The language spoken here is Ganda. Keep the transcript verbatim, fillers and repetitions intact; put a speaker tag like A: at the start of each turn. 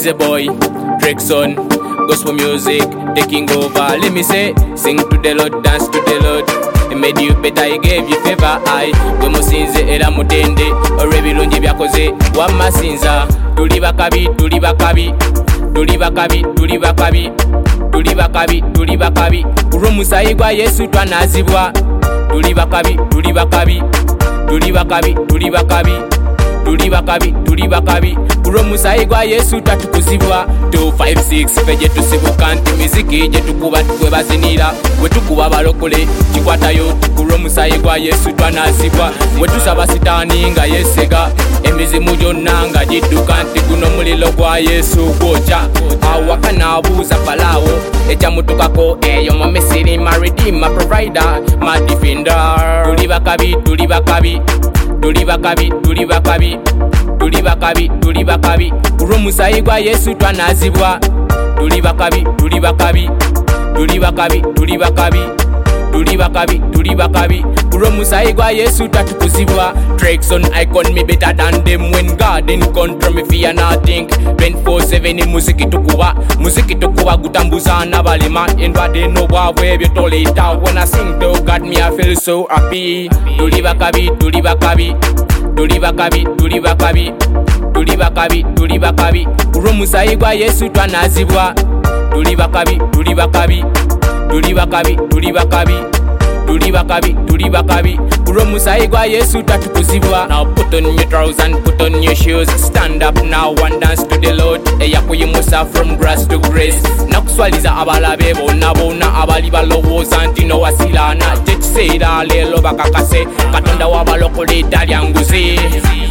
A: is a boy, Drexon, gospel music taking over. Let me say, sing to the Lord, dance to the Lord. He made you better, he gave you favor. I gwe musinze era mutende olw'ebirungi byakoze wamasinza. Tuli bakabi, tuli bakabi, tuli bakabi, tuli bakabi, tuli bakabi, tuli bakabi. Olw'omusaayi gwa Yesu twanazibwa. Tuli bakabi, tuli bakabi, tuli bakabi, tuli bakabi, tuli bakabi, tuli bakabi. Olw'omusaayi gwa Yesu twatukuzibwa. two five six ffe gye tusibuka nti miziki gye tukuba twe bazinira. Bwe tukuba balokole kikwatayo. Olw'omusaayi gwa Yesu twanazibwa. Bwe tusaba sitaani nga yeesega. Emizimu gyonna nga gidduka nti guno muliro gwa Yesu gwokya. Awaka n'abuuza Falaawo ekyamutukako eyo mu Misiri. My redeemer, provider, my defender. Tuli bakabi, tuli bakabi, tuli bakabi, tuli bakabi, tuli bakabi, tuli bakabi. Olw'omusaayi gwa Yesu twanazibwa. Tuli bakabi, tuli bakabi, tuli bakabi, tuli bakabi, tuli bakabi, tuli bakabi. Olw'omusaayi gwa Yesu twatukuzibwa. Drexon icon, me better than them. When God in control, me fear nothing. twenty-four seven muziki tukuba, muziki tukuba gutambuza n'abalema. Endwadde n'obwavu ebyo toleeta. When I sing to God, me I feel so happy. Tuli bakabi, tuli bakabi, tuli bakabi, tuli bakabi, tuli bakabi, tuli bakabi. Olw'omusaayi gwa Yesu twanazibwa. Tuli bakabi, tuli bakabi, tuli bakabi, tuli bakabi, tuli bakabi, tuli bakabi. Olw'omusaayi gwa Yesu twatukuzibwa. Now put on your trousers and put on your shoes. Stand up now and dance to the Lord. Eyakuyimusa from grass to grace. Nakuswaliza abalabe bonna bonna abali balowooza nti nowasilaana. Kye kiseera leero bakakase. Katonda w'abalokole talya nguzi.